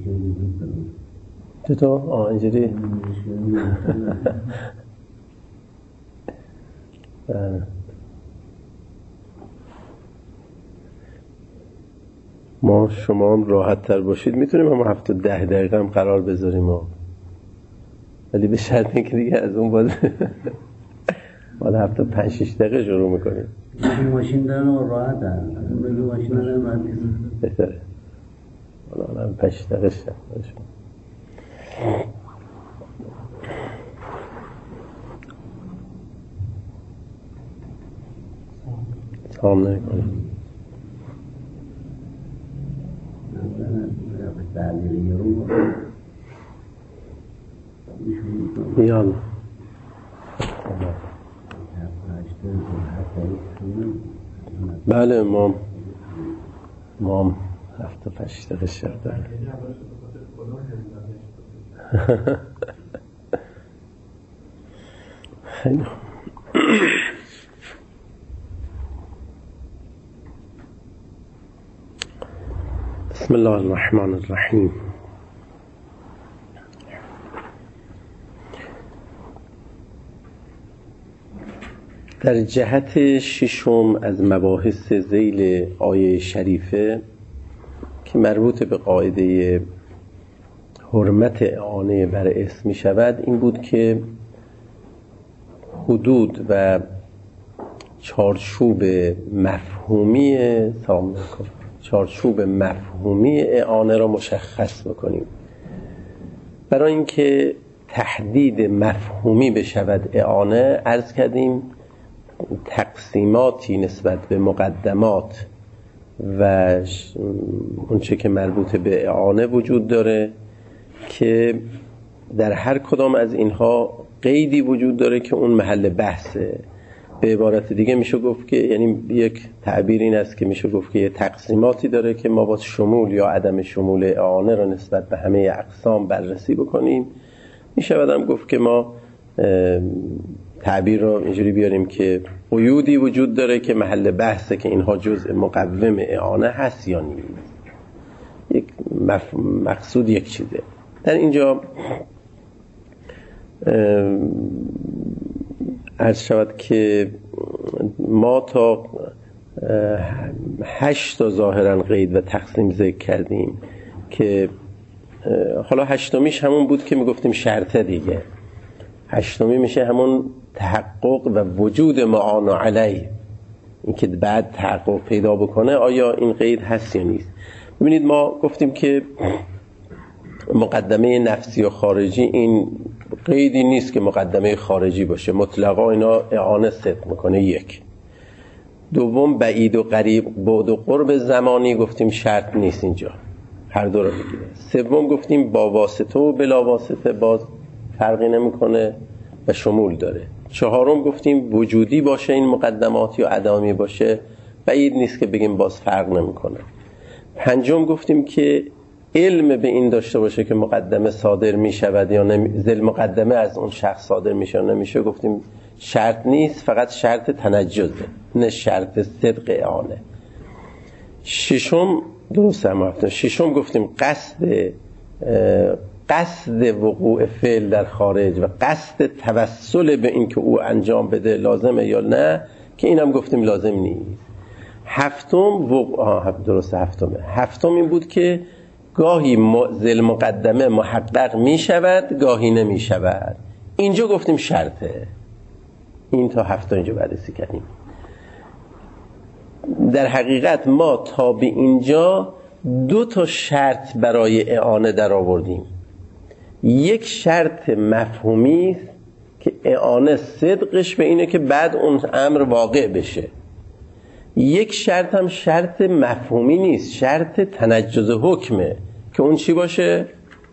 چطور؟ اینجوری؟ ما شما هم راحت تر باشید میتونیم هم 7 تا 10 دقیقه هم قرار بذاریم ولی به شرط اینکه دیگه از اون باز 7 تا 5 6 دقیقه شروع میکنیم. این ماشین دارن و راحت دارن این ماشین دارن راحت نیست بهتره. حالا 5 دقیقه شد سلام نکنیم یالا بله ما 7 تا 5 دقیقه شب داریم. خیلی بسم الله الرحمن الرحیم. در جهت ششم از مباحث ذیل آیه شریفه که مربوط به قاعده حرمت اعانه بر اسم می شود این بود که حدود و چارچوب مفهومی اعانه را مشخص بکنیم. برای اینکه تحدید مفهومی بشود اعانه، عرض کردیم تقسیماتی نسبت به مقدمات و اونچه که مربوط به اعانه وجود داره که در هر کدام از اینها قیدی وجود داره که اون محل بحثه. به عبارت دیگه میشه گفت که یعنی یک تعبیر این است که میشه گفت که یه تقسیماتی داره که ما با شمول یا عدم شمول اعانه را نسبت به همه اقسام بررسی بکنیم. میشه هم گفت که ما تعبیر رو اینجوری بیاریم که قیودی وجود داره که محل بحثه که اینها جزء مقوم اعانه هست یا نیست. یک مقصود یک چیزه. در اینجا عرض شود که ما تا 8 تا ظاهرا قید و تقسیم ذکر کردیم که حالا 8میش همون بود که میگفتیم شرطه دیگه. 8می میشه همون تحقق و وجود معان علیه، این که بعد تحقق پیدا بکنه آیا این قید هست یا نیست. ببینید ما گفتیم که مقدمه نفسی و خارجی این قیدی نیست که مقدمه خارجی باشه، مطلقا اینا اعانه صدق میکنه. یک. دوم بعید و قریب، بعد و قرب زمانی گفتیم شرط نیست اینجا، هر دو رو بگیره. سوم گفتیم با واسطه و بلا واسطه باز فرقی نمیکنه و شمول داره. چهارم گفتیم وجودی باشه این مقدمات یا عدمی باشه بعید نیست که بگیم باز فرق نمیکنه. پنجم گفتیم که علم به این داشته باشه که مقدمه صادر می شود یا ذل مقدمه از اون شخص صادر میشه یا نمیشه، گفتیم شرط نیست، فقط شرط تنجزه نه شرط صدق اعانه. ششم درست هم رفتن. ششم گفتیم قصد وقوع فعل در خارج و قصد توسل به این که او انجام بده لازمه یا نه، که اینم گفتیم لازم نیست. هفتم این بود که گاهی ذل مقدمه محقق می شود گاهی نمی شود، اینجا گفتیم شرطه. این تا 7 اینجا بررسی کردیم. در حقیقت ما تا به اینجا 2 شرط برای اعانه در آوردیم. یک شرط مفهومی است که اعانه صدقش به اینه که بعد اون امر واقع بشه. یک شرط هم شرط مفهومی نیست، شرط تنجز حکمه که اون چی باشه؟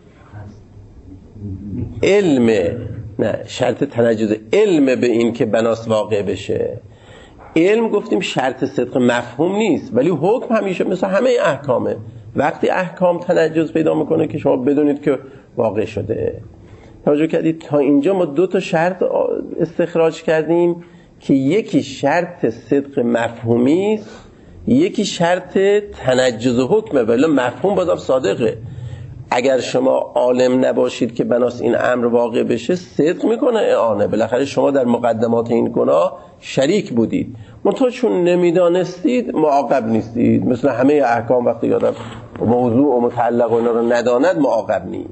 علم. نه، شرط تنجز علم به این که بناس واقع بشه. علم گفتیم شرط صدق مفهوم نیست، ولی حکم همیشه مثل همه احکامه. وقتی احکام تنجز پیدا میکنه که شما بدونید که واقع شده. توجه کردید تا اینجا ما 2 شرط استخراج کردیم که یکی شرط صدق مفهومی است، یکی شرط تنجز حکمه، ولی مفهوم بازم صادقه. اگر شما عالم نباشید که بناس این امر واقع بشه، صدق میکنه اعانه. بالاخره شما در مقدمات این گناه شریک بودید، منتها چون نمیدانستید معاقب نیستید. مثل همه احکام وقتی آدم موضوع و متعلق و اینا رو نداند معاقب نیست.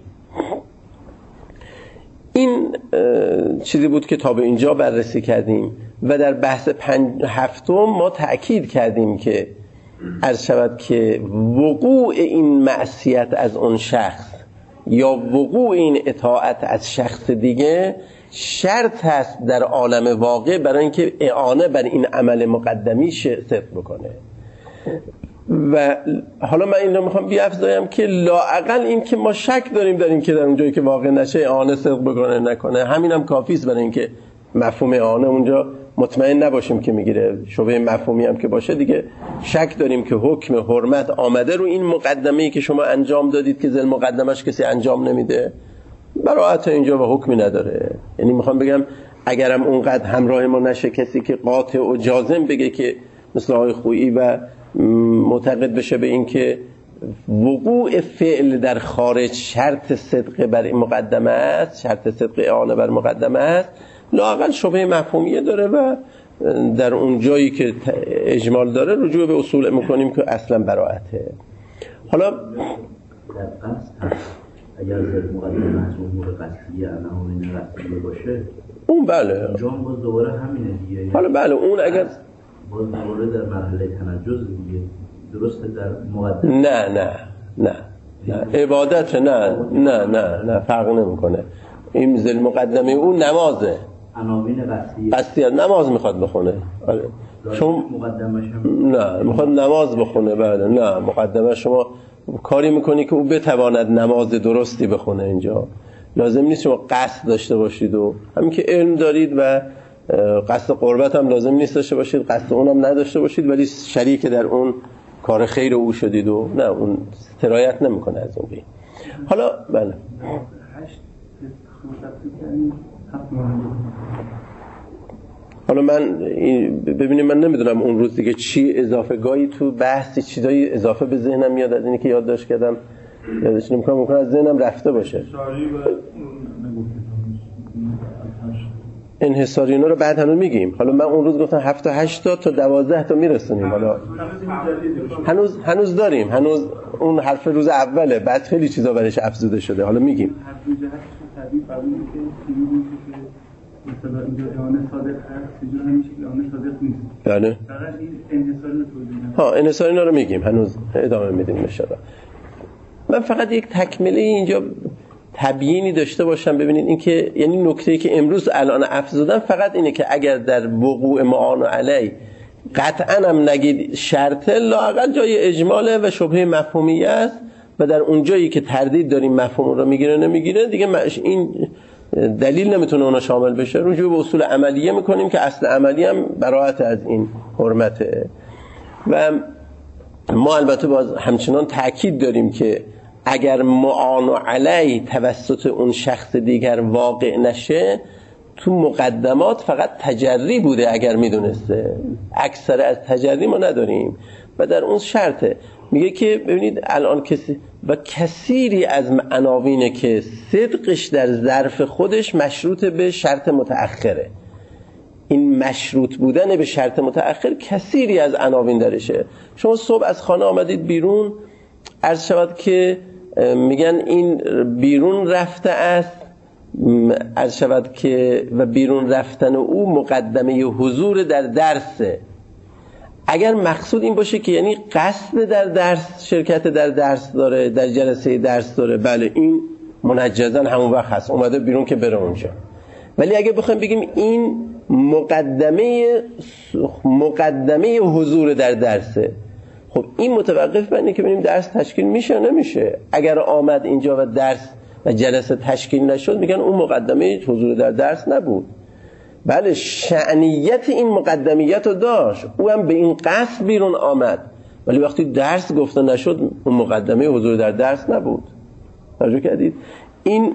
این چیزی بود که تا به اینجا بررسی کردیم و در بحث 7 ما تأکید کردیم که عرض شود که وقوع این معصیت از اون شخص یا وقوع این اطاعت از شخص دیگه شرط هست در عالم واقع برای اینکه اعانه بر این عمل مقدمی صدق بکنه. و حالا من این رو میخوام بیافزایم که لااقل این که ما شک داریم که در اونجایی که واقع نشه اعانه صدق بکنه نکنه، همینم کافیست برای اینکه مفهوم اعانه اونجا مطمئن نباشیم که میگیره. شبهه مفهومی هم که باشه دیگه شک داریم که حکم حرمت آمده رو این مقدمه‌ای که شما انجام دادید که ذل مقدمش کسی انجام نمیده، براعت اینجا و حکمی نداره. یعنی میخوام بگم اگرم اونقدر همراه ما نشه کسی که قاطع و جازم بگه که مثل آقای خویی و معتقد بشه به این که وقوع فعل در خارج شرط صدق بر این مقدمه است، شرط صدق اعانه بر مقدمه است، لااقل شبهه مفهومیه داره و در اون جایی که اجمال داره رجوع به اصول میکنیم که اصلا براعته. حالا در قصد اگر زد مقدمه از امور قصدیه عناوین قصدیه باشه اون بله جان باز دوباره همینه دیگه. حالا بله اون اگر باز دوباره در مرحله تنجز دیگه درسته در مقدمه نه عبادت نه فرق نمیکنه. این ذل مقدمه اون نمازه، عناوین قصدیه نماز میخواد بخونه. آره شما مقدمش هم نه میخواد نماز بخونه. بله نه مقدمه شما کاری میکنی که او بتواند نماز درستی بخونه. اینجا لازم نیست شما قصد داشته باشید و همین که علم دارید و قصد قربت هم لازم نیست داشته باشید، قصد اونم نداشته باشید ولی شریک در اون کار خیر او شدید و نه اون ترایت نمیکنه از اون. حالا بله حالا من ببینیم من نمیدونم اون روز دیگه چی اضافه گاهی تو بحثی چیزایی اضافه به ذهنم میاد از اینی که یادداشت کردم یادش نمیکنم، ممکن از ذهنم رفته باشه. انحصاری اینا رو بعد هنوز میگیم. حالا من اون روز گفتم 7 تا 8 تا 12 تا میرسونیم. حالا هنوز داریم، هنوز اون حرف روز اوله، بعد خیلی چیزا برش افزوده شده. حالا میگیم مثلا اینجا اعانه صادق هست، اینجا همیشه اعانه صادق نیست. بله. فقط این انحصاری رو توضیح میدم. انحصاری رو میگیم، هنوز ادامه میدیم ان شاء الله. من فقط یک تکمله اینجا تبیینی داشته باشم. ببینید این که یعنی نکته‌ای که امروز الان افزودم فقط اینه که اگر در وقوع معان علی قطعاً هم نگید شرطه، لااقل جای اجماله و شبهه مفهومی است و در اون جایی که تردید داریم مفهوم رو میگیره نمیگیره دیگه این دلیل نمیتونه اونا شامل بشه. رجوع به اصول عملیه میکنیم که اصل عملی هم براعت از این حرمته. و ما البته باز همچنان تأکید داریم که اگر معان علی توسط اون شخص دیگر واقع نشه، تو مقدمات فقط تجری بوده اگر میدونسته، اکثر از تجری ما نداریم و در اون شرطه. میگه که ببینید الان کثیری از عناوینه که صدقش در ظرف خودش مشروط به شرط متأخره. این مشروط بودن به شرط متأخر کثیری از عناوین درشه. شما صبح از خانه آمدید بیرون، عرض شود که میگن این بیرون رفته است، عرض شود که و بیرون رفتن او مقدمه حضور در درسه. اگر مقصود این باشه که یعنی قصد در درس، شرکت در درس داره، در جلسه درس داره، بله این منجزاً همون وقت هست، اومده بیرون که بره اونجا. ولی اگه بخوایم بگیم این مقدمه حضور در درسه، خب این متوقف بر اینه که ببینیم درس تشکیل میشه یا نمیشه. اگر آمد اینجا و درس و جلسه تشکیل نشد، میگن اون مقدمه حضور در درس نبود. بله شأنیت این مقدمیت رو داشت، او هم به این قصد بیرون آمد، ولی وقتی درس گفته نشد اون مقدمه حضور در درس نبود. توجه کردید؟ این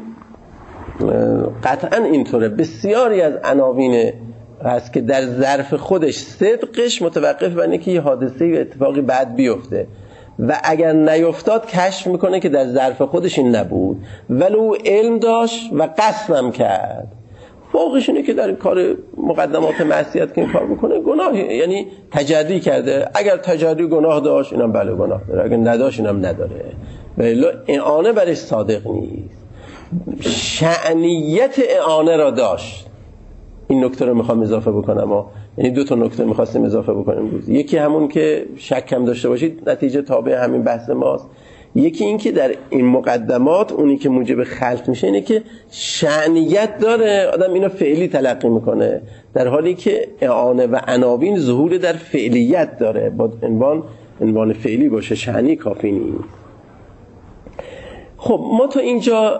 قطعا اینطوره. بسیاری از عناوین هست که در ظرف خودش صدقش متوقف بر اینه که یه حادثه یا اتفاقی بعد بیفته. و اگر نیفتاد کشف میکنه که در ظرف خودش این نبود، ولی او علم داشت و قصدم کرد. فوقش اینه که در کار مقدمات معصیت که این کار بکنه گناه، یعنی تجری کرده. اگر تجری گناه داشت اینم بله گناه داره، اگر نداشت اینم نداره، ولی اعانه برش صادق نیست. شأنیت اعانه را داشت. این نکته رو میخوام اضافه بکنم یعنی 2 تا نکته میخواستیم اضافه بکنیم روز. یکی همون که شک هم داشته باشید نتیجه تابع همین بحث ماست. یکی این که در این مقدمات اونی که موجب خلط میشه اینه که شأنیت داره، آدم اینو فعلی تلقی میکنه، در حالی که اعانه و عناوین ظهور در فعلیت داره، با عنوان فعلی باشه، شأنی کافی نیست. خب ما تا اینجا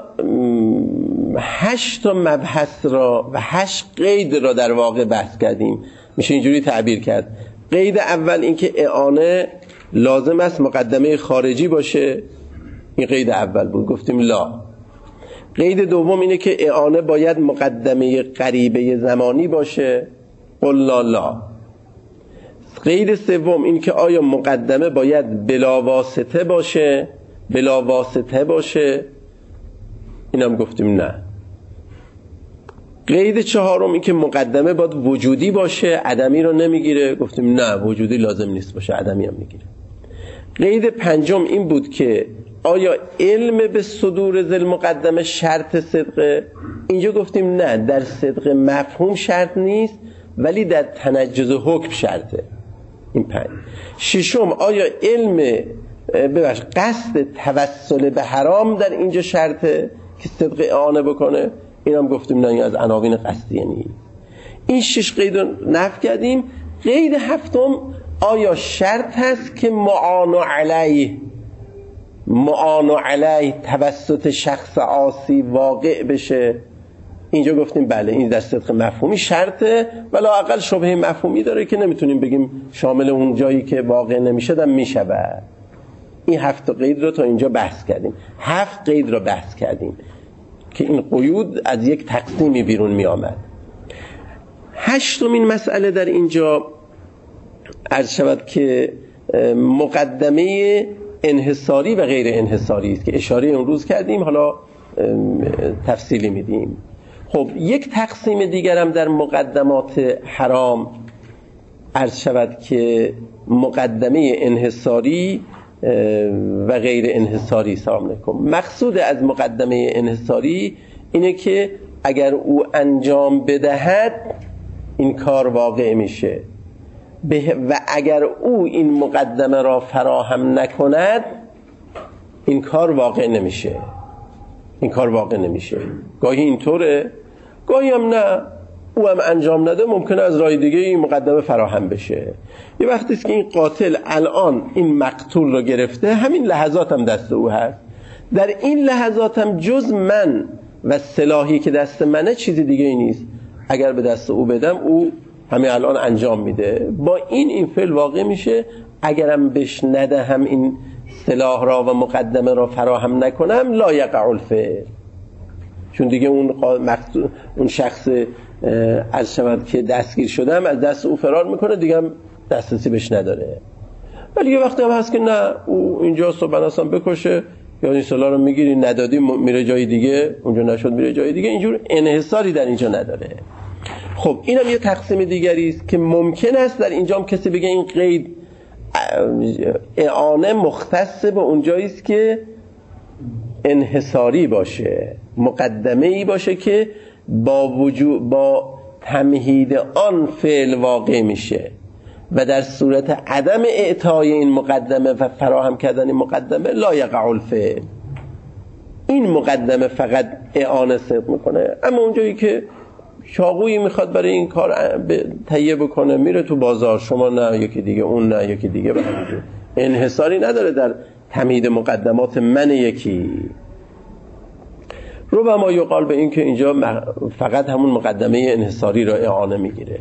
8 تا مبحث را و 8 قید را در واقع بحث کردیم. میشه اینجوری تعبیر کرد: قید اول این که اعانه لازم است مقدمه خارجی باشه، این قید اول بود، گفتیم لا. قید دوم اینه که اعانه باید مقدمه قریبه زمانی باشه، قلنا لا. قید سوم این که آیا مقدمه باید بلا واسطه باشه، اینم گفتیم نه. قید چهارم این که مقدمه باید وجودی باشه، عدمی رو نمیگیره، گفتیم نه وجودی لازم نیست باشه، عدمی هم میگیره. قید پنجم این بود که آیا علم به صدور ذل مقدمه شرط صدقه، اینجا گفتیم نه، در صدق مفهوم شرط نیست ولی در تنجز حکم شرطه. این 5. ششم آیا علم قصد توسل به حرام در اینجا شرطه که صدق اعانه بکنه، این هم گفتیم نه، این از عناوین قصدیه نیست. این 6 قید رو نفی کردیم. قید هفتم آیا شرط هست که معان علیه توسط شخص عاصی واقع بشه، اینجا گفتیم بله، این در صدق مفهومی شرطه، ولی اقل شبهه مفهومی داره که نمیتونیم بگیم شامل اون جایی که واقع نمیشه دم میشود. این 7 قید رو تا اینجا بحث کردیم. 7 قید رو بحث کردیم که این قیود از یک تقسیمی بیرون می آمد. 8مین مسئله در اینجا عرض شود که مقدمه انحصاری و غیر انحصاری است که اشاره امروز کردیم، حالا تفصیلی میدیم. خب یک تقسیم دیگرم در مقدمات حرام عرض شود که مقدمه انحصاری و غیر انحصاری. سلام علیکم. مقصود از مقدمه انحصاری اینه که اگر او انجام بدهد این کار واقع میشه و اگر او این مقدمه را فراهم نکند این کار واقع نمیشه. گاهی اینطوره، گاهی هم نه، او هم انجام نده، ممکنه از راه دیگه این مقدمه فراهم بشه. یه وقتی است که این قاتل الان این مقتول رو گرفته، همین لحظات هم دست او هست، در این لحظات هم جز من و سلاحی که دست منه چیزی دیگه ای نیست. اگر به دست او بدم او همین الان انجام میده، با این فعل واقع میشه. اگرم بهش ندهم این سلاح را و مقدمه را فراهم نکنم لا یقع الفعل، چون دیگه اون شخص از شود که دستگیر شدم از دست او فرار میکنه، دیگه هم دسترسی بهش نداره. ولی یه وقتی هم هست که نه، او اینجا صبح اصلا بکشه یا این سلاح رو میگیری ندادی میره جای دیگه، اونجا نشد میره جای دیگه، اینجور انحصاری در اینجا نداره. خب اینم یه تقسیم دیگری است که ممکن است در اینجا هم کسی بگه این قید اعانه مختص به اونجایی است که انحصاری باشه، مقدمه‌ای باشه که با تمهید آن فعل واقع میشه و در صورت عدم اعطای این مقدمه و فراهم کردن این مقدمه لا یقع الفعل. این مقدمه فقط اعانه صدق میکنه. اما اونجایی که چاقویی میخواد برای این کار تهیه بکنه، میره تو بازار، شما نه یکی دیگه، اون نه یکی دیگه، انحصاری نداره در تمهید مقدمات من یکی. ربما یقال به این که اینجا فقط همون مقدمه انحصاری را اعانه میگیره،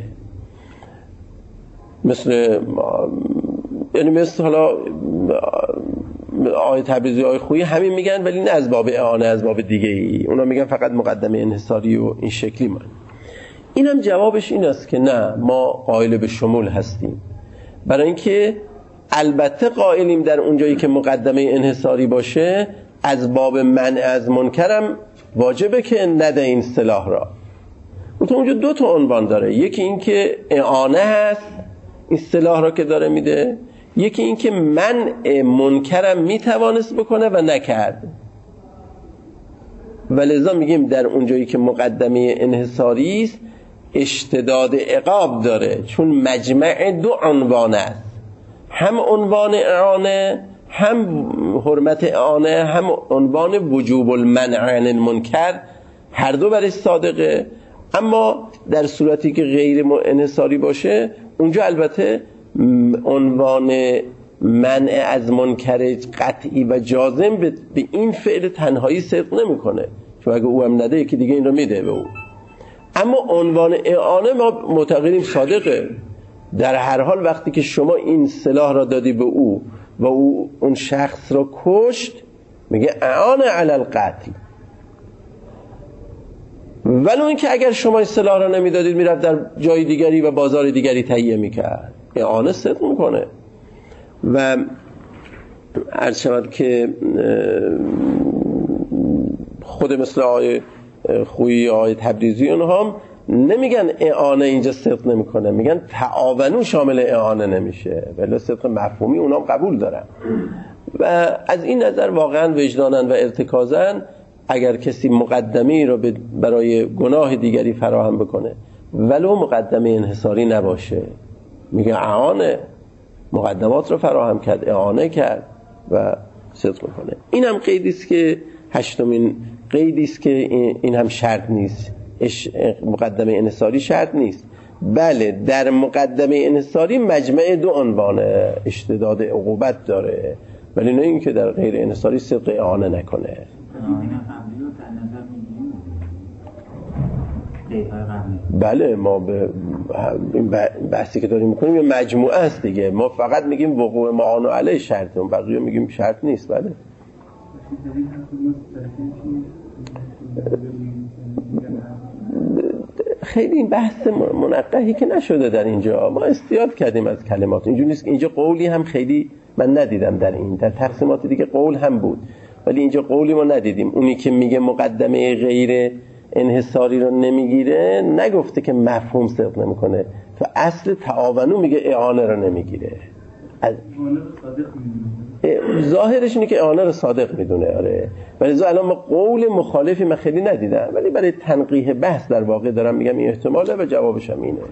مثل حالا آیه تبریزی، آیه خویی همین میگن، ولی نه از باب اعانه، از باب دیگه ای. اونا میگن فقط مقدمه انحصاری و این شکلی من. اینم جوابش این است که نه، ما قائل به شمول هستیم، برای اینکه البته قائلیم در اونجایی که مقدمه انحصاری باشه از باب منع از منکرم واجبه که نده این سلاح را. تو اونجا دو تا عنوان داره، یکی این که اعانه هست این سلاح را که داره میده، یکی این که منع منکرم میتوانست بکنه و نکرد. ولذا میگیم در اونجایی که مقدمه انحصاری است اشتداد عقاب داره، چون مجمع دو عنوان است، هم عنوان اعانه، هم حرمت اعانه، هم عنوان وجوب المنع عن المنکر، هر دو برش صادقه. اما در صورتی که غیر انحصاری باشه اونجا البته عنوان منع از منکر قطعی و جازم به این فعل تنهایی صدق نمیکنه، چون اگه او هم نده یکی دیگه این رو میده به او. اما عنوان اعانه ما معتقدیم صادقه. در هر حال وقتی که شما این سلاح را دادی به او و او اون شخص را کشت، میگه اعانه علی القتل. ولو اینکه اگر شما این سلاح را نمیدادید میرفت در جای دیگری و بازار دیگری تهیه میکرد، اعانه صدق میکنه. و عرض شود که خود مثل آقای خویی، آقای تبریزی، اونها هم نمیگن اعانه اینجا صدق نمیکنه، میگن تعاونو شامل اعانه نمیشه، ولی صدق مفهومی اونا هم قبول دارن. و از این نظر واقعا وجدانن و ارتکازن اگر کسی مقدمه‌ای رو برای گناه دیگری فراهم بکنه ولو مقدمه انحصاری نباشه، میگه اعانه، مقدمات رو فراهم کرد، اعانه کرد و صدق میکنه. این هم قیدی است که هشتمین قیدی است که این هم شرط نیست، مقدمه انحصاری شرط نیست. بله در مقدمه انحصاری مجمع دو عنوان اشتداد عقوبت داره، ولی نه این که در غیر انحصاری صدق اعانه نکنه. بله ما به این بحثی که داریم میکنیم یه مجموعه است دیگه، ما فقط میگیم وقوع معان علیه شرطه، اون بقیه میگیم شرط نیست. بله خیلی این بحث منقحی که نشده در اینجا، ما استیاد کردیم از کلمات، اینجوری نیست که اینجا قولی هم خیلی من ندیدم در این، در تقسیمات دیگه قول هم بود ولی اینجا قولی ما ندیدیم. اونی که میگه مقدمه غیر انحصاری رو نمیگیره نگفته که مفهوم صدق نمیکنه، تو اصل تعاونو میگه اعانه رو نمیگیره، ظاهرش اینه که اعانه رو صادق میدونه. آره ولی الان ما قول مخالفی من خیلی ندیدم، ولی برای تنقیح بحث در واقع دارم میگم این احتماله و جوابش هم اینه.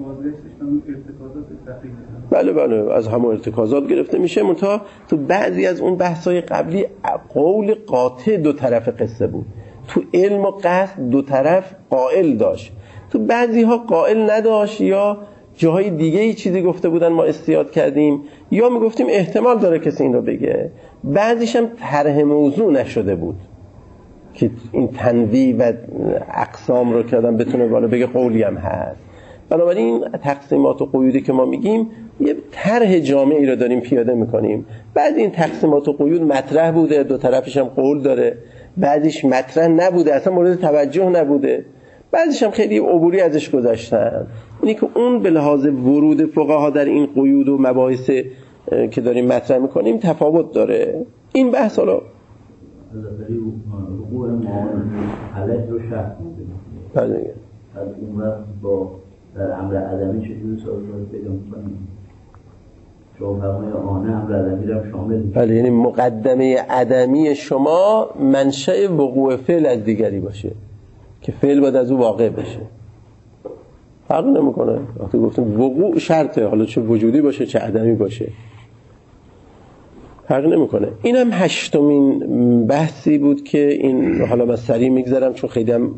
بله از همون ارتکازات گرفته میشه. منتها تو بعضی از اون بحث‌های قبلی قول قاطع دو طرف قصه بود، تو علم و قصد دو طرف قائل داشت، تو بعضی ها قائل نداشت یا جاهای دیگه ای چیزی گفته بودن ما استیاد کردیم یا میگفتیم احتمال داره کسی این رو بگه. بعضیش هم طرح موضوع نشده بود که این تنویع و اقسام رو که آدم بتونه بالا بگه قولی هم هست. بنابراین تقسیمات و قیودی که ما میگیم یه طرح جامعی رو داریم پیاده میکنیم. بعد این تقسیمات و قیود مطرح بوده، دو طرفش هم قول داره، بعضیش مطرح نبوده، اصلا مورد توجه نبوده، بعضیش هم خیلی عبوری ازش گذاشتن. اینی که اون به لحاظ ورود فقها در این قیود و مباحث که داریم مطرح میکنیم تفاوت داره. این بحث حالا وقوع معان علیه رو شرط میدونیم. بله از اون وقت با در امر عدمی چجوری سازمان پیدا میکنیم؟ شما فرمای آنه امر عدمی رو شامل میکنیم. بله یعنی مقدمه عدمی شما منشأ وقوع فعل از دیگری باشه که فعل باید از او واقع بشه، فرق نمیکنه. وقتی گفتیم وقوع شرطه، حالا چه وجودی باشه چه عدمی باشه فرق نمیکنه. این هم هشتمین بحثی بود که این حالا من سریع میگذرم چون خیلی هم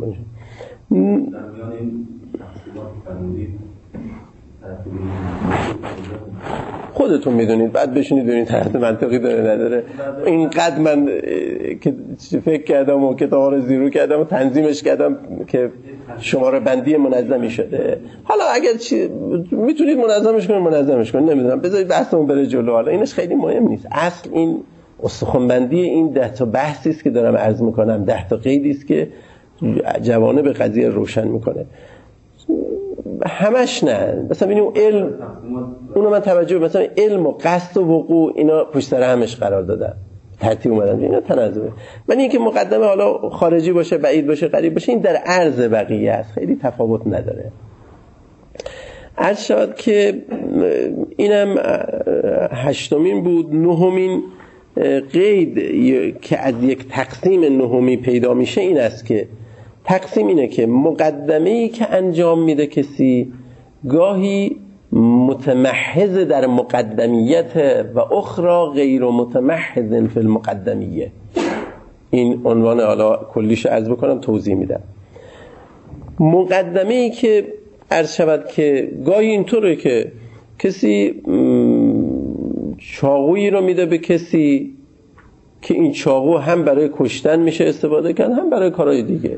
خودتون میدونید، بعد بشینید ببینید طرح منطقی داره نداره. اینقدر من که فکر کردم و کتابا رو زیرو کردم و تنظیمش کردم که شماره بندی منظمی شده. حالا اگر میتونید منظمش کنید نمیدونم، بذارید بحثمون بره جلو. حالا اینش خیلی مهم نیست. اصل این استخوان‌بندی این 10 تا بحثی است که دارم عرض میکنم، 10 تا قیدی است که جوانب قضیه روشن میکنه. همش نه، مثلا ببینیم علم اونو من توجه، مثلا علم و قصد و وقوع اینا پشت سر همش قرار دادن، ترتیب اومدن، اینا تناظره. ولی اینکه مقدمه حالا خارجی باشه، بعید باشه، قریب باشه، این در عرض بقیه است، خیلی تفاوت نداره. عرض شد که اینم 8مین بود. 9مین قید که از یک تقسیم 9می پیدا میشه این است که تقسیم اینه که مقدمه‌ای که انجام میده کسی گاهی متمحض در مقدمیت و اخرى غیر متمحض فی المقدمیه. این عنوان حالا کلیش عرض بکنم توضیح میدم. مقدمه‌ای که عرض شود که گاهی اینطوره که کسی چاقویی رو میده به کسی که این چاقو هم برای کشتن میشه استفاده کرد، هم برای کارهای دیگه.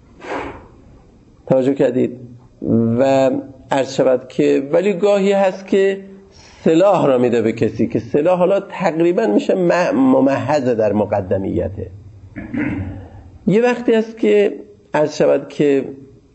توجه کردید؟ و عرض شود که ولی گاهی هست که سلاح را میده به کسی که سلاح حالا تقریبا میشه ممحض در مقدمیته. یه وقتی هست که عرض شود که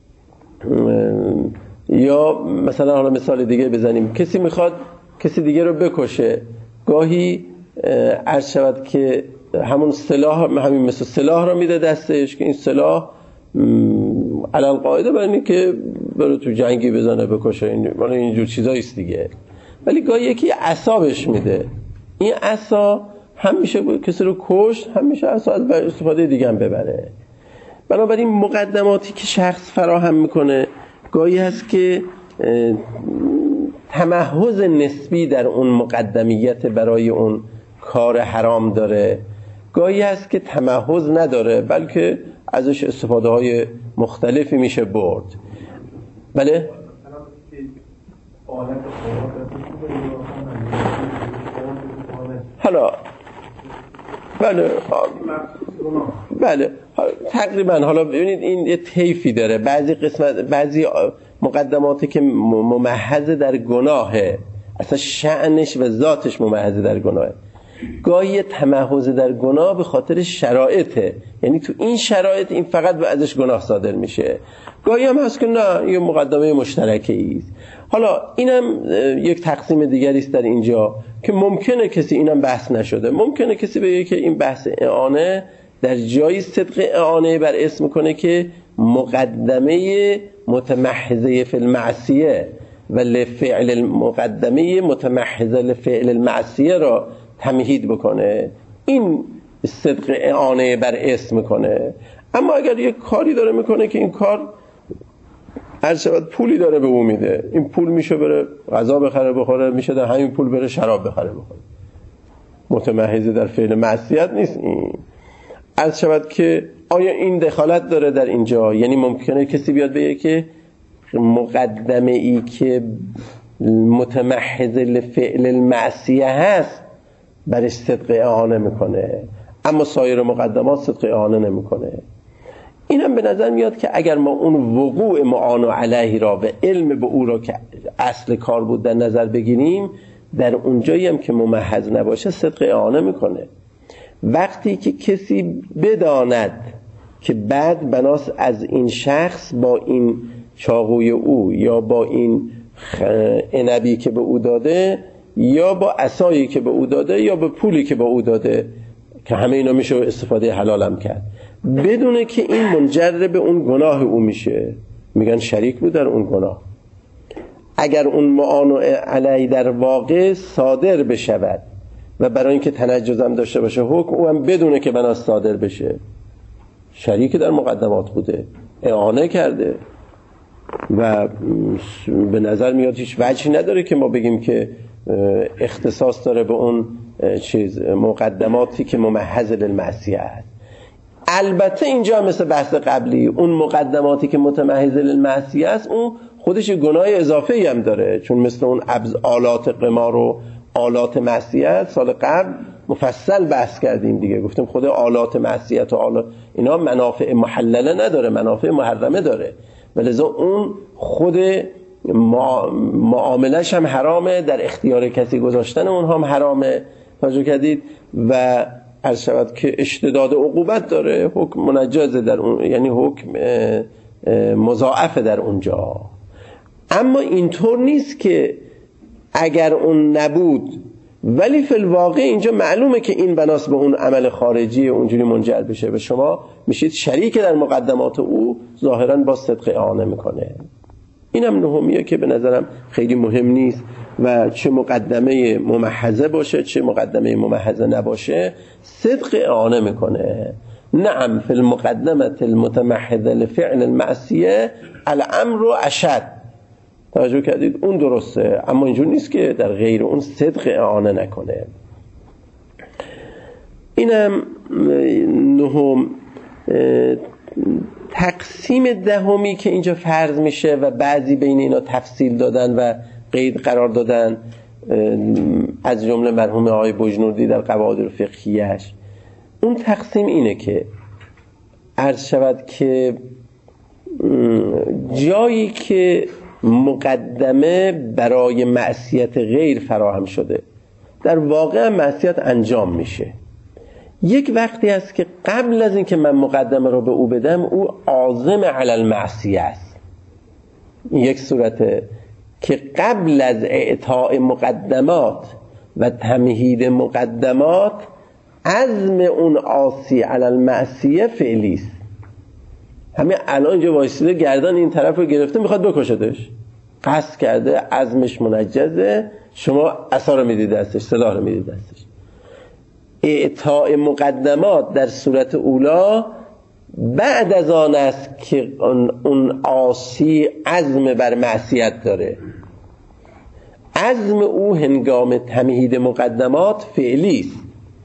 یا مثلا حالا مثال دیگه بزنیم، کسی میخواد کسی دیگه رو بکشه، گاهی عرض شود که همون سلاح، همین مثل سلاح را میده دستش که این سلاح علل قاعده برای اینه که بره تو جنگی بزنه بکشه، اینجور چیزایی است دیگه. ولی گاهی یکی عصابش میده، این عصا هم میشه کسی رو کشت، هم میشه عصا از استفاده دیگه هم ببره. بنابراین مقدماتی که شخص فراهم میکنه گاهی هست که تمحض نسبی در اون مقدمیت برای اون کار حرام داره، گاهی هست که تمحض نداره بلکه ازش استفاده های مختلفی میشه برد. بله؟ حالا بله تقریبا حالا ببینید این یه طیفی داره. بعضی مقدماتی که ممحض در گناهه، اصلا شأنش و ذاتش ممحض در گناهه، گاهی تمحض در گناه به خاطر شرایطه، یعنی تو این شرایط این فقط به ازش گناه صادر میشه. گاهی هم هست که نه، یه مقدمه مشترکه است. حالا اینم یک تقسیم دیگری است در اینجا که ممکنه کسی، اینم بحث نشده، ممکنه کسی بگه که این بحث اعانه در جایی صدق اعانه بر اسم کنه که مقدمه متمحضه فی المعصیه و لفعل المقدمه متمحضه لفعل المعصیه را تمهید بکنه، این صدق اعانه بر اسم کنه. اما اگر یک کاری داره میکنه که این کار هر شود پولی داره به او میده، این پول میشه بره غذا بخره بخوره، میشه در همین پول بره شراب بخره بخوره، متمحض در فعل معصیت نیست. این عرض شود که آیا این دخالت داره در اینجا؟ یعنی ممکنه کسی بیاد بگه که مقدمه ای که متمحض لفعل المعصیه هست برش صدق اعانه میکنه، اما سایر مقدمات صدق اعانه نمیکنه. اینم به نظر میاد که اگر ما اون وقوع معان علیه را و علم به او را که اصل کار بود در نظر بگیریم، در اونجایی هم که ممحض نباشه صدق اعانه میکنه. وقتی که کسی بداند که بعد بناس از این شخص با این چاقوی او یا با این عنبی که به او داده یا با عصایی که به او داده یا با پولی که به او داده، که همه اینا میشه استفاده حلال هم کرد، بدونه که این منجر به اون گناه او میشه، میگن شریک بود در اون گناه. اگر اون معان علی در واقع صادر بشود و برای اینکه تنجز هم داشته باشه حکم، او هم بدونه که بنا صادر بشه، شریک در مقدمات بوده، اعانه کرده و به نظر میاد هیچ وجهی نداره که ما بگیم که اختصاص داره به اون چیز مقدماتی که ممحض للمعصیه است. البته اینجا مثل بحث قبلی، اون مقدماتی که متمحض للمعصیه است اون خودش گناه اضافه‌ای هم داره، چون مثل اون آلات قمار و آلات معصیت سال قبل مفصل بحث کردیم دیگه، گفتیم خود آلات معصیت و آلات اینا منافع محلله نداره، منافع محرمه داره، ولذا اون خود معاملش هم حرامه، در اختیار کسی گذاشتن اونها هم حرامه. توجه کردید؟ و عرض شود که اشتداد عقوبت داره، حکم منجز در اون، یعنی حکم مضاعف در اونجا. اما اینطور نیست که اگر اون نبود ولی فی الواقع اینجا معلومه که این بناس به اون عمل خارجی اونجوری منجر بشه و شما میشید شریک در مقدمات او، ظاهراً با صدق اعانه میکنه. اینم نهمیه که به نظرم خیلی مهم نیست و چه مقدمه ممحضه باشه چه مقدمه ممحضه نباشه صدق اعانه میکنه. نعم فی المقدمه المتمحضه لفعل المعصیه الامر اشد، توجه کردید اون درسته، اما اینجور نیست که در غیر اون صدق اعانه نکنه. اینم نهم. تقسیم دهمی که اینجا فرض میشه و بعضی بین اینا تفصیل دادن و قید قرار دادن، از جمله مرحوم آقای بجنوردی در قواعد الفقهیه‌اش، اون تقسیم اینه که عرض شود که جایی که مقدمه برای معصیت غیر فراهم شده در واقع معصیت انجام میشه، یک وقتی هست که قبل از این که من مقدمه رو به او بدم او عازم علی المعصیه است. این یک صورته که قبل از اعطاء مقدمات و تمهید مقدمات عزم اون عاصی علی المعصیه فعلی است. همین الان اینجا وایسیده گردن این طرف رو گرفته میخواد بکشدش، قصد کرده، عزمش منجزه، شما عصا رو میدید دستش، سلاح رو میدید دستش. اعطاء مقدمات در صورت اولا بعد از آن است که اون عاصی عزم بر معصیت داره. عزم او هنگام تمهید مقدمات فعلی است،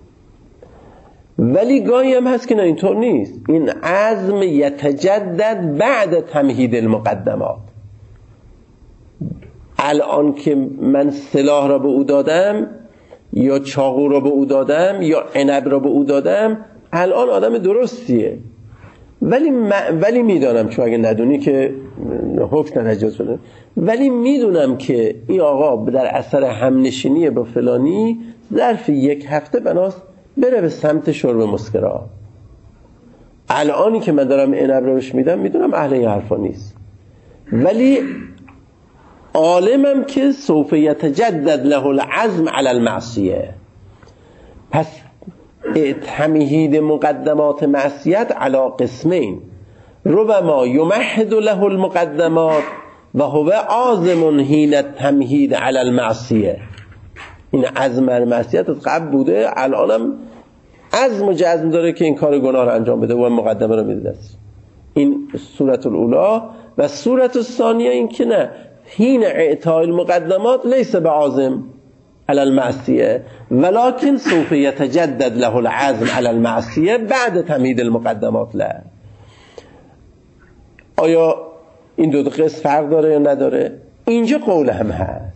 ولی گاهی هم هست که نه اینطور نیست، این عزم یتجدد بعد تمهید المقدمات. الان که من سلاح را به او دادم یا چاقو را به او دادم یا عنب را به او دادم، الان آدم درستیه، ولی میدانم، چون اگه ندونی که حکم نجاز بده، ولی میدونم که این آقا در اثر همنشینی با فلانی ظرف یک هفته بناست بره به سمت شرب مسکرات. الانی که من دارم عنب را بهش میدم میدونم اهل این حرفا نیست، ولی عالمم که سوف یتجدد له العزم علی المعصیه. پس تمهید مقدمات معصیت علی قسمین، ربما یمهد له المقدمات و هو عازم حین تمهید علی المعصیه. این عزم بر معصیت از قبل بوده، الانم عزم و جزم داره که این کار گناه رو انجام بده و مقدمه رو میده دست. این صورت الاولا. و صورت الثانیه این که نه، حین اعطاء المقدمات لیس بعازم علی المعصیه ولكن سوف یتجدد له العزم علی المعصیه بعد تمهید المقدمات له. آیا این دو قسم فرق داره یا نداره؟ اینجا قول هم هست.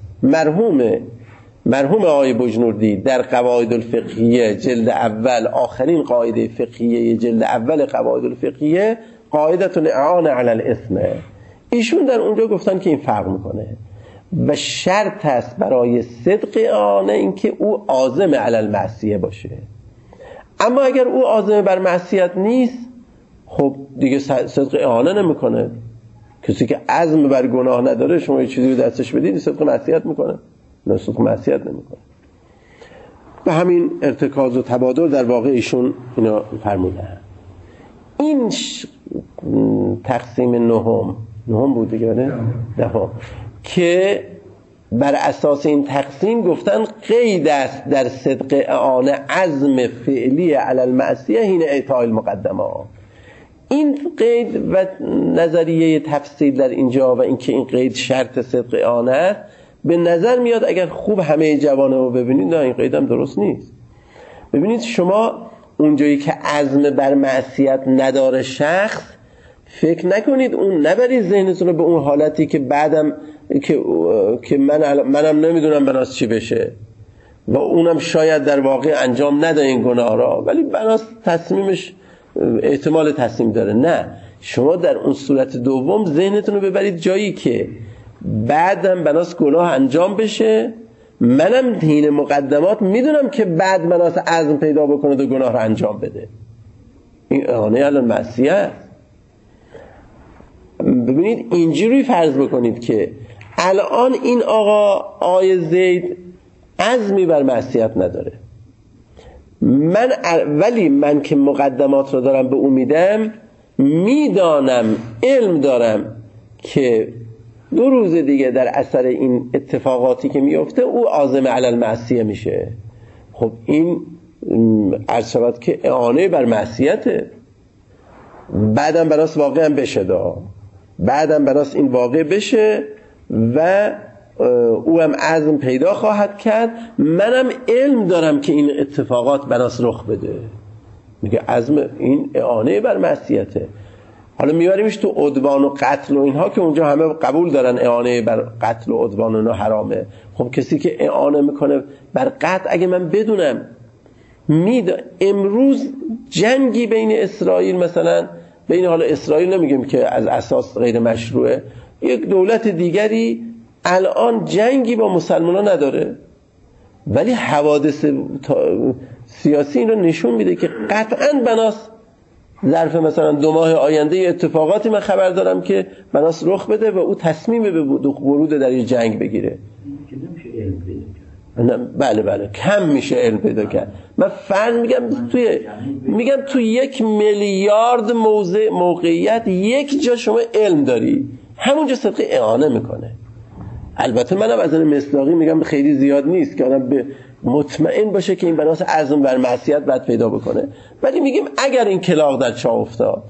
مرحوم آقای بجنوردی در قواعد الفقهیه جلد اول، آخرین قاعده فقهیه جلد اول قواعد الفقهیه، قاعدة الاعانه علی الاثم، ایشون در اونجا گفتن که این فرق میکنه و شرط است برای صدق اعانه این که او عازم علی المعصیه باشه. اما اگر او عازم بر معصیت نیست، خب دیگه صدق اعانه نمیکنه. کسی که عزم بر گناه نداره شما یه چیزی رو دستش بدید صدق معصیت میکنه؟ نه، صدق معصیت نمیکنه. به همین ارتکاز و تبادل در واقع ایشون اینا فرمودن. این تقسیم نهم بود دیگه، نهم، که بر اساس این تقسیم گفتن قید است در صدق اعانه عزم فعلی علی المعصیه حین اعطاء المقدمات. این قید و نظریه تفصیل در اینجا و اینکه این قید شرط صدق اعانه است، به نظر میاد اگر خوب همه جوانه رو ببینید، نه این قید هم درست نیست. ببینید شما اونجایی که عزم بر معصیت نداره شخص، فکر نکنید اون، نبرید ذهنتون رو به اون حالتی که بعدم که منم نمیدونم بناس چی بشه و اونم شاید در واقع انجام نده این گناه را، ولی بناس تصمیمش احتمال تصمیم داره. نه، شما در اون صورت دوم ذهنتون رو ببرید جایی که بعدم بناس گناه انجام بشه، منم دین مقدمات میدونم که بعد بناس عزم پیدا بکنه و گناه رو انجام بده. این اعانه علی المعصیه. ببینید اینجوری فرض بکنید که الان این آقای زید عزمی بر معصیت نداره، ولی من که مقدمات رو دارم به او میدم، میدانم، علم دارم که 2 روز دیگه در اثر این اتفاقاتی که میفته او عازم علی المعصیه میشه. خب این عرض شود که اعانه بر معصیته. بعدم بناس واقع هم بشه بعدم بناس این واقع بشه و او هم عزم پیدا خواهد کرد. منم علم دارم که این اتفاقات بناس رخ بده. میگه عزم این اعانه بر معصیته. حالا میبریمش تو عدوان و قتل و اینها که اونجا همه قبول دارن اعانه بر قتل و عدوان و اینا حرامه. خب کسی که اعانه میکنه بر قتل، اگه من بدونم امروز جنگی بین اسرائیل، مثلا بین، حالا اسرائیل نمیگیم که از اساس غیر مشروعه، یک دولت دیگری الان جنگی با مسلمان نداره، ولی حوادث سیاسی این رو نشون میده که قطعاً بناس ظرف مثلا 2 ماه آینده اتفاقاتی من خبر دارم که بناس رخ بده و او تصمیم به ورود در این جنگ بگیره. که نمیشه علم پیدا کرد. بله کم میشه علم پیدا کرد. من فرض میگم توی 1 میلیارد موقعیت یک جا شما علم داری، همونجا صدق اعانه میکنه. البته منم از این مصداقی میگم خیلی زیاد نیست که آدم به مطمئن باشه که این بناس عزم بر معصیت باید پیدا بکنه، ولی میگیم اگر این کلاغ در چاه افتاد،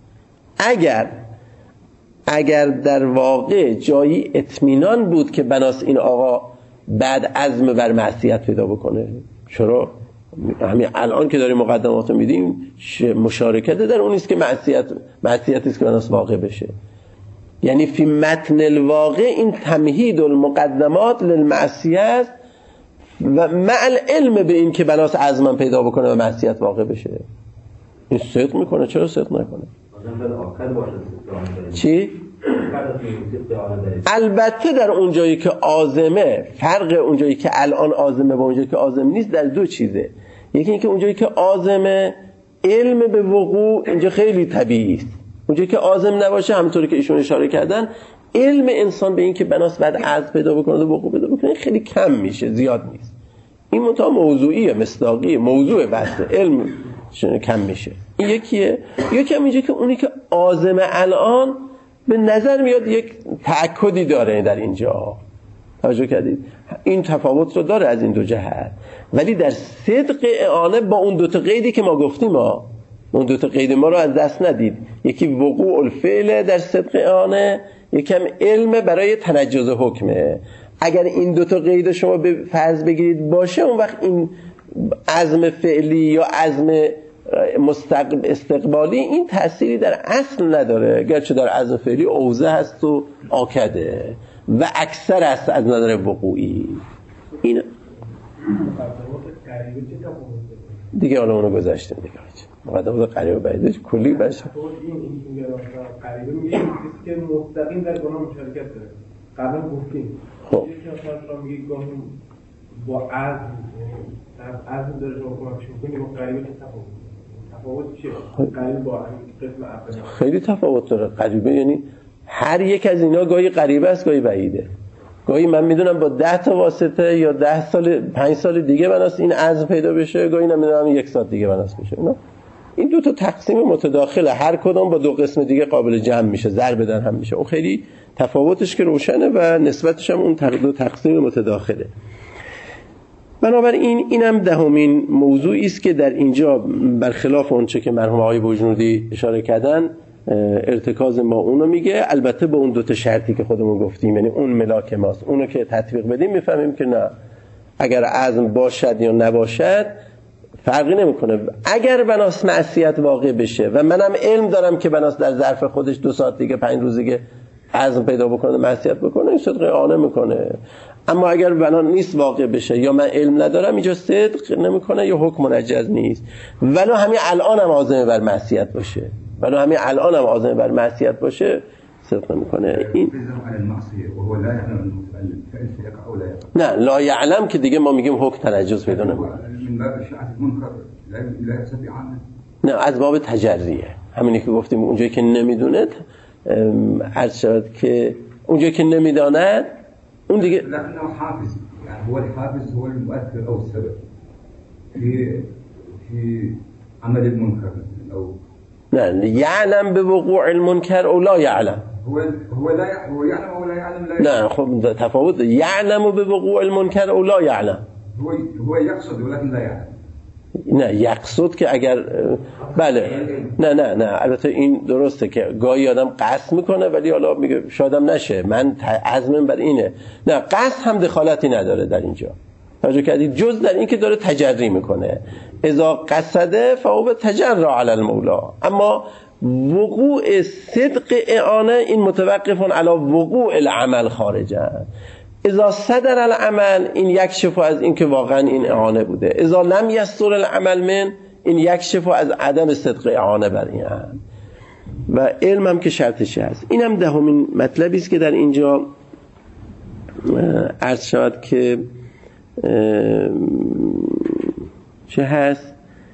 اگر در واقع جایی اطمینان بود که بناس این آقا بعد عزم بر معصیت پیدا بکنه، چرا همین الان که داریم مقدماتو میدیم مشارکت در اون است که معصیت است که بناس واقع بشه. یعنی فی متن الواقع این تمهید المقدمات للمعصیت و مع العلم به این که بناس عزم پیدا بکنه و معصیت واقع بشه. این صدق میکنه، چرا صدق نکنه؟ چی؟ البته در اونجایی که عازمه، فرق اونجایی که الان عازمه با اونجایی که عازم نیست در 2 چیزه. یکی اینکه اونجایی که عازمه علم به وقوع اینجا خیلی طبیعی است، اونجایی که عازم نباشه همونطوری که ایشون اشاره کردن علم انسان به این که بناس بعد عزم پیدا بکنه و وقوع پیدا بکنه خیلی کم میشه، زیاد نیست. این منتها موضوعیه، مصداقیه، موضوع بحث علم کم میشه. این یکیه. یکی هم اینجا که اونی که عازم الان به نظر میاد یک تأکدی داره در اینجا، توجه کردید؟ این تفاوت رو داره از این 2 جهت، ولی در صدق اعانه با اون 2 تا قیدی که ما گفتیم، اون 2 تا قید ما رو از دست ندید. یکی وقوع الفعل در صدق اعانه، یکم علم برای تنجز حکمه. اگر این 2 تا قید شما به فرض بگیرید باشه، اون وقت این عزم فعلی یا عزم استقبالی این تأثیری در اصل نداره، گرچه در عزم فعلی اوضح هست و آکده و اکثر است از نظر وقوعی. این دیگه حالا اونو گذاشتیم دیگه. مقدمات قریب و بعیدش کلی باشه. این قریب میشه که مستقیم در گناه مشارکت داره. قبلا گفتیم. خب یکی اصلا میگه گاهی با عزم داره شما کمکش میکنی، با قریب چه تفاوت چیه؟ قریب با قسم اول خیلی تفاوت داره. قریبه یعنی هر یک از اینا گاهی قریبه است گاهی بعیده. گاهی من میدونم با 10 تا واسطه یا 10 سال 5 سال دیگه بناس این عزم پیدا بشه، گاهی نمیدونم 1 سال دیگه بناس بشه. این 2 تا تقسیم متداخله، هر کدام با 2 قسم دیگه قابل جمع میشه، ضرب در هم میشه. اون خیلی تفاوتش که روشنه و نسبتش هم اون 2 تقسیم متداخله. بنابراین اینم 10مین موضوعی است که در اینجا برخلاف اونچه که مرحوم آقای بوجنوردی اشاره کردن ارتکاز ما اونو میگه، البته با اون 2 تا شرطی که خودمون گفتیم، یعنی اون ملاک ماست، اونو که تطبیق بدیم میفهمیم که نه، اگر عزم باشد یا نباشد فرقی نمیکنه. اگر بناس معصیت واقع بشه و منم علم دارم که بناس در ظرف خودش 2 ساعت دیگه 5 روز دیگه عزم پیدا بکنه معصیت بکنه، این صدق اعانه میکنه. اما اگر بنا نیست واقع بشه یا من علم ندارم، اینجا صدق نمیکنه یا حکم منجز نیست، ولو همین الان هم عازم بر معصیت باشه، صدق نمیکنه. این نه لا یعلم که دیگه ما میگیم حکم تنجز پیدا نمیکنه، نه از باب تجریه، همینی که گفتیم اونجایی که نمیدونه عرض شد که اونجایی که نمیداند اون دیگه لكنه حافز، يعني هو الحافز هو المؤثر أو السبب في عمل المنكر أو نه یعلم به وقوع المنکر او لا یعلم. هو يعلم أو لا يعلم. نه خب تفاوت، یعلم به وقوع المنکر او لا یعلم. هو يقصد ولكن لا يعلم. نه یقصد که اگر بله نه البته این درسته که گاهی آدم قصد میکنه ولی حالا میگه شایدم نشه، من عزمم بر اینه. نه قصد هم دخالتی نداره در اینجا، توجه کردید؟ جز در این که داره تجری میکنه. اذا قصده فهو تجرع علی المولا. اما وقوع صدق اعانه این متوقف علی وقوع العمل خارجا. اذا صدر العمل این یکشف از این که واقعا این اعانه بوده. اذا لم یصدر العمل من این یکشف از عدم صدق اعانه بر این هم. و علم هم که شرطش هست. این هم دهمین مطلبی است که در اینجا عرض شود که چه هست.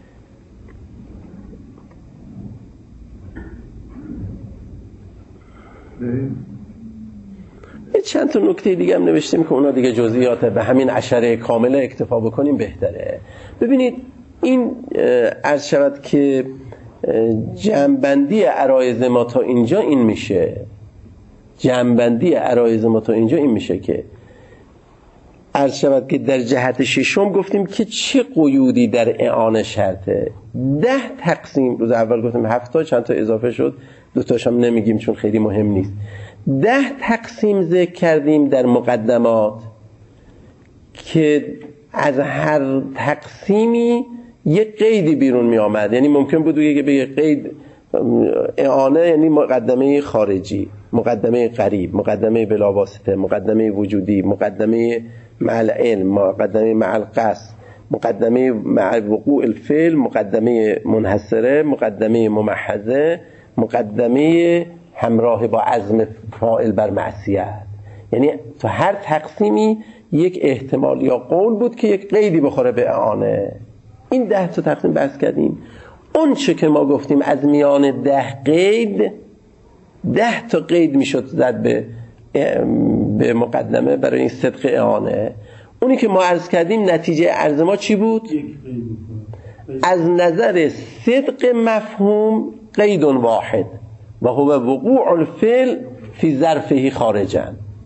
چند تا نکته دیگه هم نوشتیم که اونا دیگه جزئیاته، به همین عشره کامله اکتفا بکنیم بهتره. ببینید این عرض شود که جمع‌بندی عرایض ما تا اینجا این میشه، جمع‌بندی عرایض ما تا اینجا این میشه که عرض شود که در جهت ششم گفتیم که چه قیودی در اعانه شرطه. 10 تقسیم، روز اول گفتیم 7 تا، چند تا اضافه شد، 2 تاش هم نمیگیم چون خیلی مهم نیست. 10 تقسیم ذکر کردیم در مقدمات که از هر تقسیمی یک قیدی بیرون می آمد. یعنی ممکن بود که به یک قید اعانه یعنی مقدمه خارجی، مقدمه قریب، مقدمه بلاواسطه، مقدمه وجودی، مقدمه مع العلم، مقدمه مع القصد، مقدمه مع وقوع الفعل، مقدمه منحصره، مقدمه ممحضه، مقدمه همراه با عزم فاعل بر معصیت. یعنی تو هر تقسیمی یک احتمال یا قول بود که یک قیدی بخوره به اعانه. این 10 تا تقسیم بحث کردیم. اون چه که ما گفتیم از میان 10 قید 10 تا قید میشد زد به مقدمه برای این صدق اعانه. اونی که ما عرض کردیم نتیجه عرض ما چی بود؟ از نظر صدق مفهوم قید واحد و هو وقوع الفعل فی ظرفه خارجا.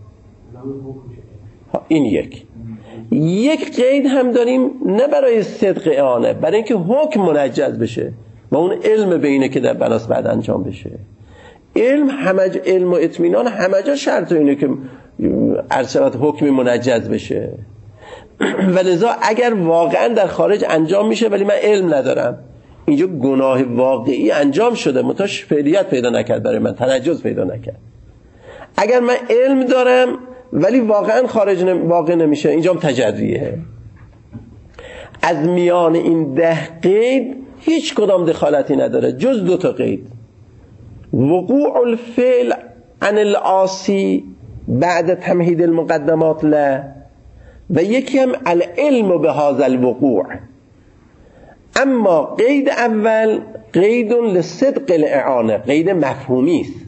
این یک قید هم داریم نه برای صدق اعانه، برای اینکه حکم منجز بشه و اون علم بینه که در بناس بعد انجام بشه. علم و اطمینان همه جا شرط اینه که ارشد حکم منجز بشه. ولذا اگر واقعا در خارج انجام میشه ولی من علم ندارم، اینجا گناه واقعی انجام شده متاش فعلیت پیدا نکرد، برای من تنجز پیدا نکرد. اگر من علم دارم ولی واقعا خارج واقع نمیشه، اینجا هم تجریه. از میان این 10 قید هیچ کدام دخالتی نداره جز 2 تا قید: وقوع الفعل عن العاصی بعد تمهید المقدمات له، و یکی هم العلم بهذا الوقوع. اما قید اول قید لصدق الاعانه، قید مفهومی است.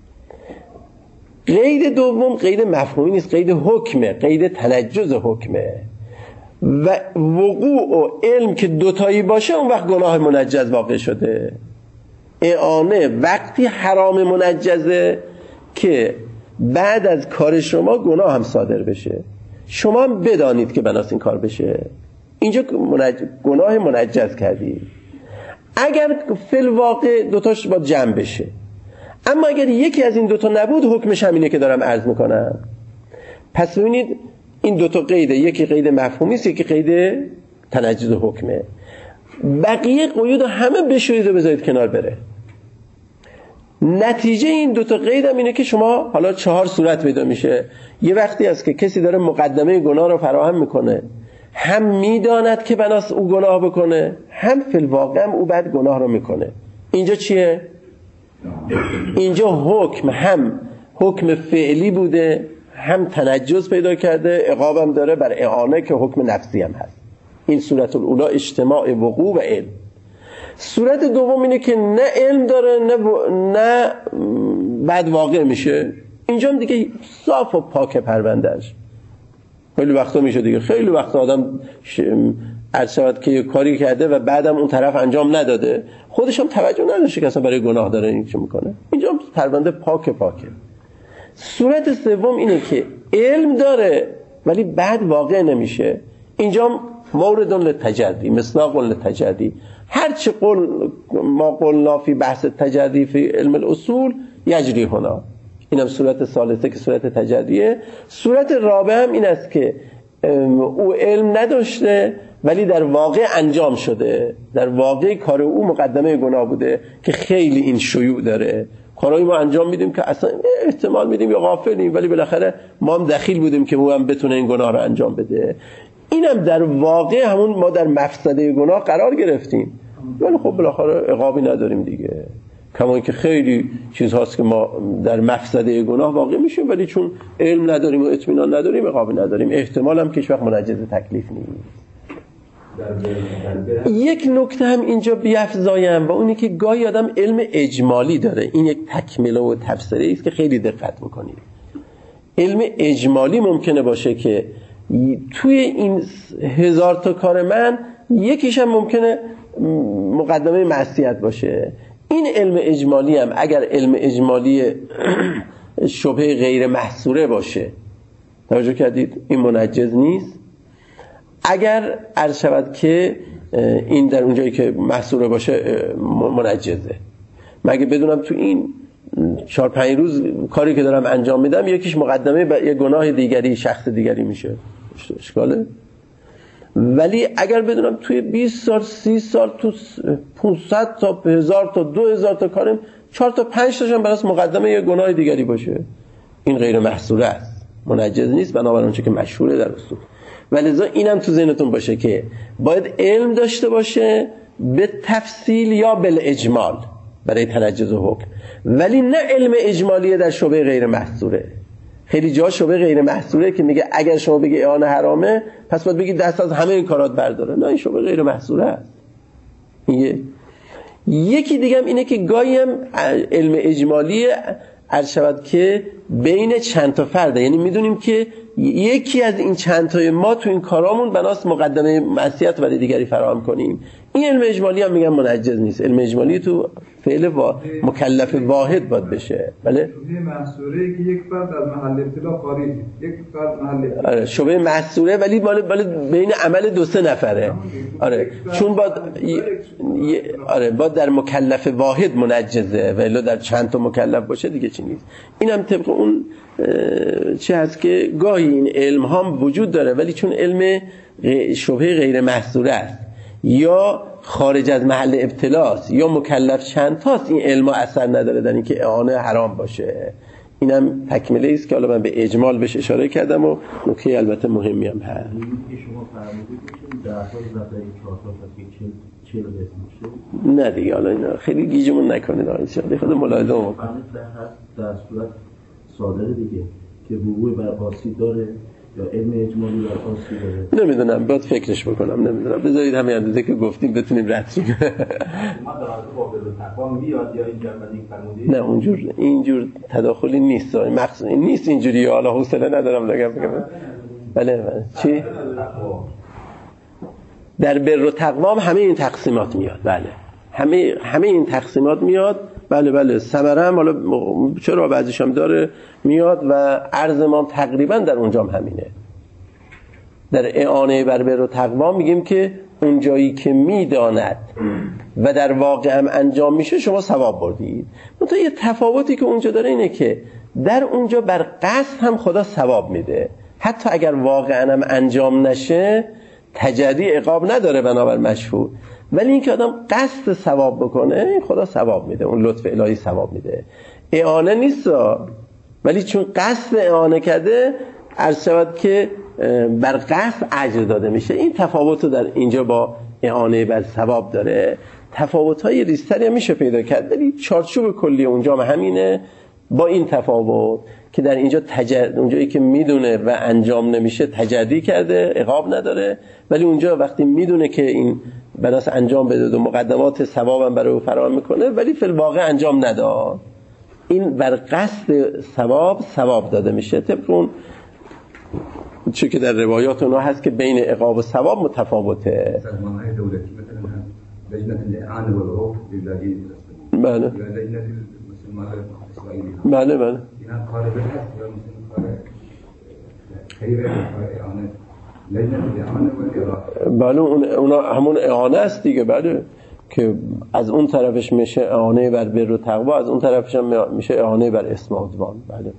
قید دوم قید مفهومی نیست، قید حکمه، قید تنجز حکمه. و وقوع و علم که دوتایی باشه اون وقت گناه منجز واقع شده. اعانه وقتی حرام منجزه که بعد از کار شما گناه هم صادر بشه، شما هم بدانید که بناس این کار بشه، اینجا گناه منجز کردی. اگر فی الواقع دوتاش با جمع بشه، اما اگر یکی از این 2 تا نبود حکمش همینه که دارم عرض میکنم. پس ببینید این 2 تا قیده، یکی قید مفهومی است، یکی قید تنجز حکمه. بقیه قیود همه بشوید و بذارید کنار بره. نتیجه این 2 تا قید هم اینه که شما حالا 4 صورت پیدا میشه. یه وقتی است که کسی داره مقدمه گناه رو فراهم میکنه، هم میداند که بناس او گناه بکنه، هم فی الواقع هم او بعد گناه رو میکنه. اینجا چیه؟ اینجا حکم هم حکم فعلی بوده، هم تنجز پیدا کرده، عقابم داره بر اعانه که حکم نفسی هم هست. این صورت الاولا اجتماع وقوع و علم. صورت دوم اینه که نه علم داره نه بعد واقع میشه. اینجا هم دیگه صاف و پاک پروندهش، خیلی وقتا میشه دیگه، خیلی وقتا آدم عرض شود که کاری کرده و بعدم اون طرف انجام نداده، خودش هم توجه نداشته که اصلا برای گناه داره این چه میکنه. اینجا پرونده پاکه. صورت سوم اینه که علم داره ولی بعد واقع نمیشه. اینجا مورد للتجدی، مصداق للتجدی. هرچی ما قلنا فی بحث تجدی فی علم الاصول یجری هنا. اینم صورت ثالثه که صورت تجدیه. صورت رابع هم این است که او علم نداشته ولی در واقع انجام شده، در واقع کار او مقدمه گناه بوده که خیلی این شیوع داره. کارهای ما انجام میدیم که اصلا احتمال میدیم یا غافلیم، ولی بالاخره ما هم دخیل بودیم که او هم بتونه این گناه رو انجام بده. اینم در واقع همون ما در مفسده گناه قرار گرفتیم، ولی خب بالاخره عقابی نداریم دیگه. کما اینکه خیلی چیزهاست که ما در مفسده گناه واقع میشیم ولی چون علم نداریم و اطمینان نداریم عقابی نداریم. احتمال هم که هیچ وقت منجز تکلیف نیست. یک نکته هم اینجا بیفزایم و اونی که گاهی آدم علم اجمالی داره. این یک تکمله و تفسیری است که خیلی دقت بکنید. علم اجمالی ممکنه باشه که توی این 1000 تا کار من یکیش هم ممکنه مقدمه معصیت باشه. این علم اجمالی هم اگر علم اجمالی شبهه غیر محصوره باشه، توجه کردید، این منجز نیست. اگر عرض شود که این در اونجایی که محصوره باشه منجزه. مگه بدونم تو این 4-5 روز کاری که دارم انجام میدم یکیش مقدمه یه گناه دیگری شخص دیگری میشه، اشکاله. ولی اگر بدونم توی 20 سال 30 سال تو 500 تا 1000 تا 2000 تا کارم 4 تا 5 تاشم براس مقدمه یه گناه دیگری باشه، این غیر محصوره است، منجز نیست بنابراین چه که مشهوره در اصول. ولذا اینم تو ذهنتون باشه که باید علم داشته باشه به تفصیل یا بالاجمال برای تنجز و حکم، ولی نه علم اجمالی در شبهه غیر محصوره. خیلی جا شبهه غیر محصوره که میگه اگر شما بگی اعانه حرامه پس باید بگی دست از همه این کارات برداره. نه، این شبهه غیر محصوره است. یکی دیگه هم اینه که گاهی هم علم اجمالی عرض شود که بین چند تا فرده، یعنی میدونیم که یکی از این چند تای ما تو این کارامون بناست مقدمه معصیت برای دیگری فراهم کنیم. این علم اجمالی هم میگن منجز نیست. علم اجمالی تو فعل مکلف واحد باید بشه. بله، شبهه محصوره که یک فرد از محل ابتلا خارج، یک فرد محل ابتلا. آره، شبهه محصوره ولی بین عمل 2-3 نفره. آره، چون باید در مکلف واحد منجزه، ولی در چند تا مکلف باشه دیگه چی نیست. اینم طبق اون چه هست که گاهی این علم هم وجود داره ولی چون علم شبهه غیر محصوره است یا خارج از محل ابتلاست یا مکلف چند تاست، این علم اثر نداره در این که اعانه حرام باشه. اینم تکمله است که حالا من به اجمال بهش اشاره کردم و نکته البته مهمی هم هست. این که شما فرمودید که در اساس زبطه 4 تا 40 اسم نه دیگه، حالا اینا خیلی گیجمون نکنید آقای شیخ، خود ملاحظه بکنید. در صورت صادره دیگه که وقوع بر قاصد داره یا علم اجمالی بر قاصد داره. نمیدونم، باید فکرش بکنم، نمیدونم. بذارید همین اندازه که گفتیم بتونیم رد شیم. ما در واقع با تقوا میاد یا اینجا بعد این فرمودید؟ نه، اینجور تداخلی نیست. مخصوصا نیست اینجوری. حالا حوصله ندارم بگم. بله چی؟ در بر و تقوا همه این تقسیمات میاد. بله، همه این تقسیمات میاد. بله ثمره هم حالا چرا بعضیش هم داره میاد و عرض ما تقریبا در اونجا هم همینه. در اعانه بر بر و تقوا میگیم که اون جایی که میداند و در واقع هم انجام میشه شما ثواب بردید. منتها یه تفاوتی که اونجا داره اینه که در اونجا بر قصد هم خدا ثواب میده، حتی اگر واقعا هم انجام نشه تجدی عقاب نداره بنابر مشهور، ولی این که آدم قصد ثواب بکنه خدا ثواب میده، اون لطف الهی ثواب میده. اعانه نیست ولی چون قصد اعانه کرده عرض شود که بر قصد اجر داده میشه. این تفاوت رو در اینجا با اعانه بر ثواب داره. تفاوت‌های ریزتری هم میشه پیدا کرد ولی چارچوب کلی اونجا همینه، با این تفاوت که در اینجا اونجایی که میدونه و انجام نمیشه تجدی کرده عقاب نداره، ولی اونجا وقتی میدونه که این بناس انجام بده و مقدمات ثوابم برای او فراهم میکنه ولی فی الواقع انجام نداد، این بر قصد ثواب داده میشه طبق اون چون که در روایات اونا هست که بین عقاب و ثواب متفاوته. سازمان‌های دولتی مثلا لجنه الاعانه والعقوق لله بله لجنه المسلمات الاسرائیلی بله اینا قالب هست یا مثلا خیلی اعانه لجنه الاعانه والعقوق بله اونا همون اعانه است دیگه. بله که از اون طرفش میشه اعانه بر بر و تقوا، از اون طرفش هم میشه اعانه بر اسم و عدوان. بله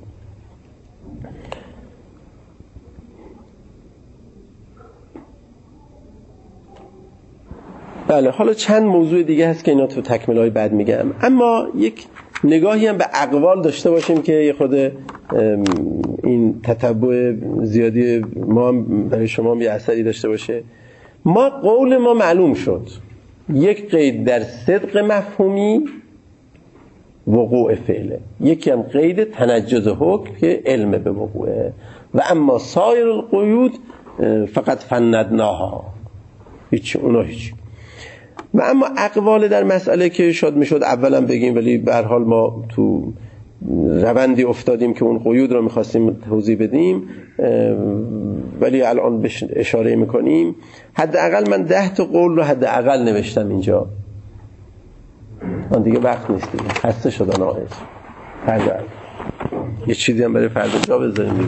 بله. حالا چند موضوع دیگه هست که اینا تو تکمیل‌های بعد میگم، اما یک نگاهی هم به اقوال داشته باشیم که یه خود این تتبع زیادی ما هم برای شما یه اثری داشته باشه. ما قول ما معلوم شد، یک قید در صدق مفهومی وقوع فعله، یکی هم قید تنجز حکم که علم به وقوعه، و اما سایر القیود فقط فندناها، هیچ اونا هیچ. و اما اقوال در مسئله که شاید میشد اولا بگیم، ولی به هر حال ما تو روندی افتادیم که اون قیود رو میخواستیم توضیح بدیم، ولی الان بهش اشاره میکنیم. حداقل من 10 تا قول رو حداقل نوشتم اینجا، من دیگه وقت نیست دیگه، خسته شدن آقایش. فردا یه چیزی هم برای فردا جا بذاریم دیگه.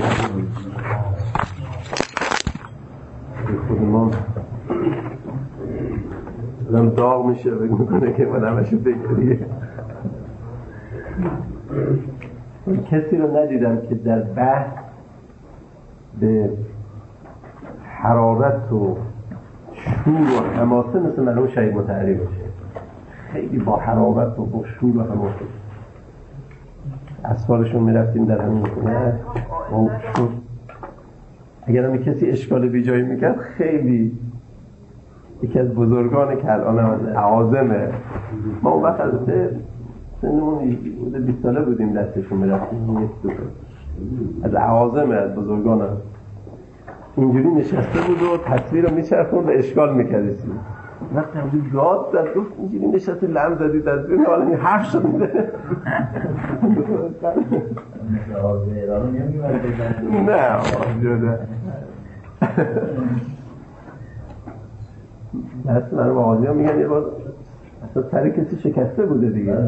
خود ما آدم داغ میشه فکر میکنه که من همشو بگیریه. کسی رو ندیدم که در بحث به حرارت و شور و حماسه مثل مرحوم شهید مطهری باشه. خیلی با حرارت و با شور و حماسه اسفارشون میرفتیم در همین خونه و شور. اگر هم کسی اشکال بی جایی میکرد، خیلی یکی از بزرگان که الان هم اعاظمه، ما اون وقت البته سنمون 20 ساله بودیم دستشون میرفتیم، یک دو از اعاظمه، از بزرگان هم اینجوری نشسته بود و تصویر رو میچرخوند و اشکال میکردیسیم. وقتی همجور داد زد گفت اینجوری نشسته لم زدی تصویر حالا این حرف شد میده. نه آجوده دست من رو با آجوده میگن یه بار اصلا سر کسی شکسته بوده دیگه.